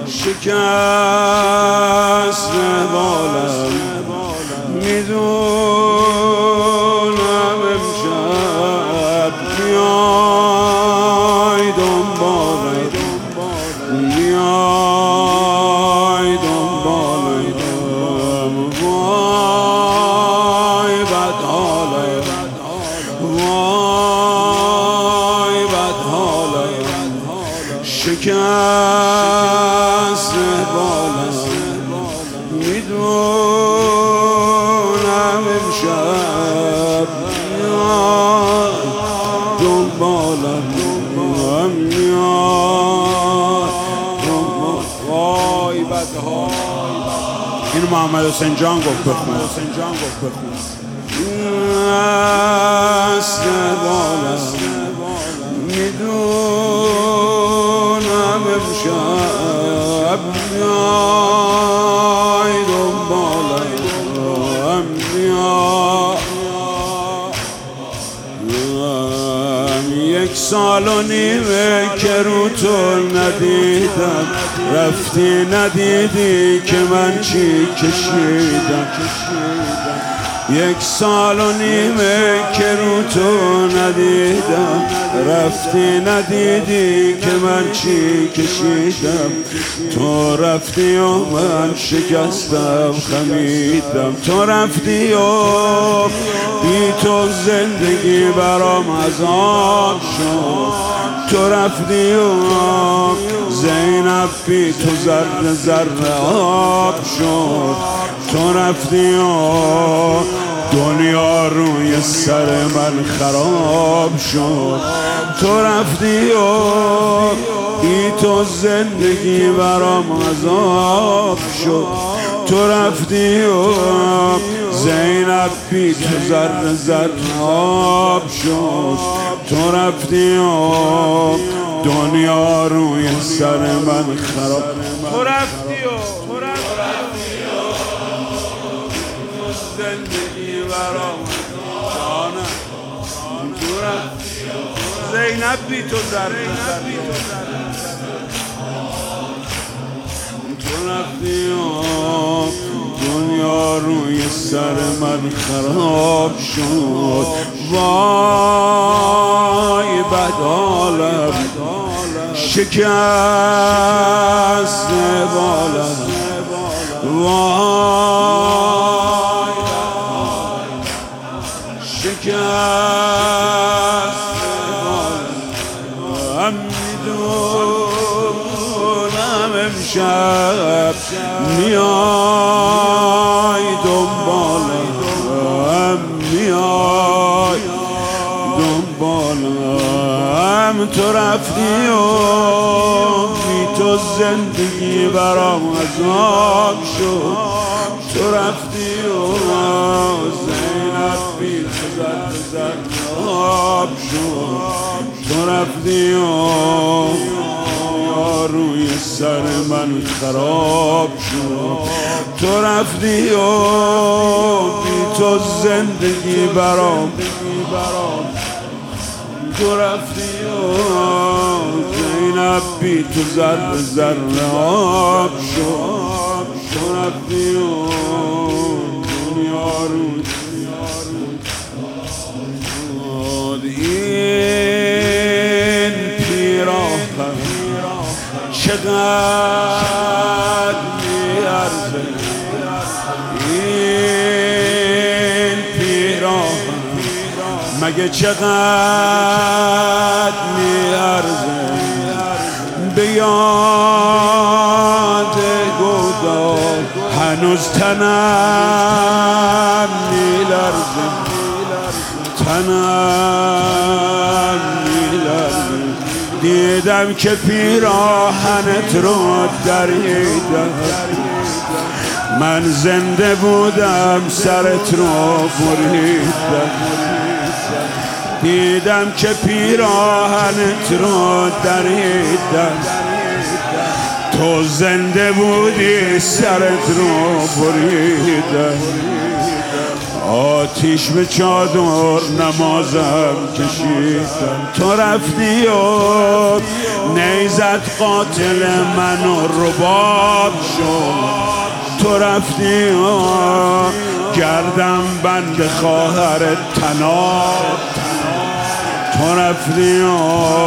شکست بالم میدونم امشب میای دنبالم میای دنبالم وای بد حالم وای بد حالم شکست بالم میدونم امشب میای دنبالم میای وای بد حالم. اینو محمد حسین جان گفت بخون. شکست بالم میدونم امشب میای دنبالم میای. 1 سال و نیمه که رو تو ندیدم رفتی ندیدی که من چی کشیدم 1 سال و نیمه که رو تو ندیدم رفتی ندیدی که من چی کشیدم تو رفتی و من شکستم خمیدم تو رفتی و بی تو زندگی برام عذاب شد تو رفتی و زینب بی تو ذره ذره آب شد تو رفتی و دنیا روی سر من خراب شد تو رفتی و بی تو زندگی برام عذاب شد تو رفتی و زینب بی تو ذره ذره آب شد تو رفتی و دنیا روی سر من خراب تو رفتی و زندگی برام جانم تو رفتی زینب بی تو ذره تو رفتی و دنیا روی سر من خراب شد وای بد حالم شکست بالم وای شکست بالم میدونم امشب میای دنبالم میای دنبالم تو رفتی و بی تو زندگی برام عذاب شد تو رفتی و زینب بی تو ذره آب شد تو رفتی و روی سر من خراب شد تو رفتی و بی تو زندگی برام تو رفتی و زینب بی تو ذره ذره آب شد تو رفتی و دنیا رو این پیراهن چقدر میارزه این پیراهن مگه چقدر میارزه به یاد گودال هنوز تنم میلرزه تنم میلرزه دیدم که پیراهنت رو دریدم من زنده بودم سرت رو بریدم دیدم که پیراهنت رو دریدم تو زنده بودی سرت رو بریدم آتیش به چادر نمازم کشیدم، تو رفتی و نیزت قاتل من و رباب شد. تو رفتی و گردم بند خواهر تناب. تو رفتی و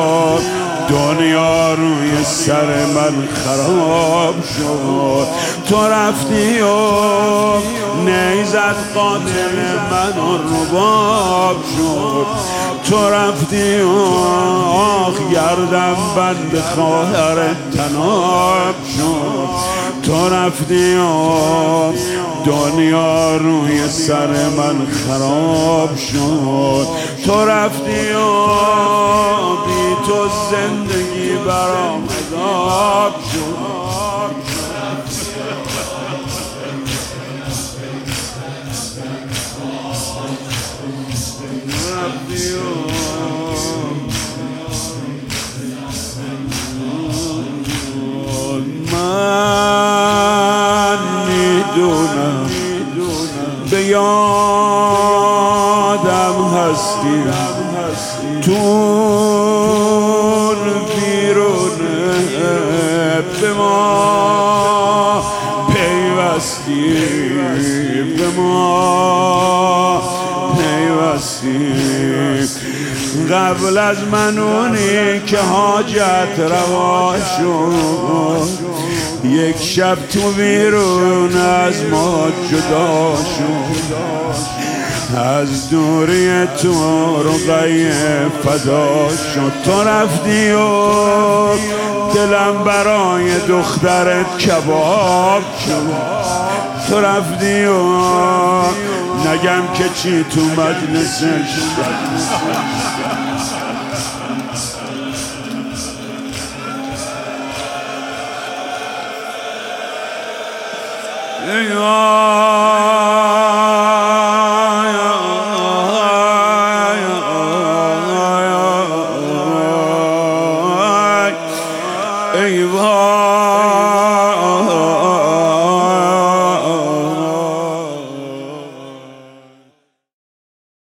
دنیا روی سر من خراب شد. تو رفتی و نیزت قاتل من و رباب شد. تو رفتی و آخ گردم بند خواهر تناب شد. تو رفتی و دنیا روی سر من خراب شد. تو رفتی و بی تو زندگی برام عذاب شد. من میدونم به یادم هستی، تون بیرونه به ما پیوستی، به ما پیوستی. قبل از من اونی که حاجت روا شد، یک شب تو بیرون از ما جدا شد. از دوری تو رقیه فدا شد. تو رفتی و دلم برای دخترت کباب شد. تو رفتی و نگم که چی تو مجلسش ای وای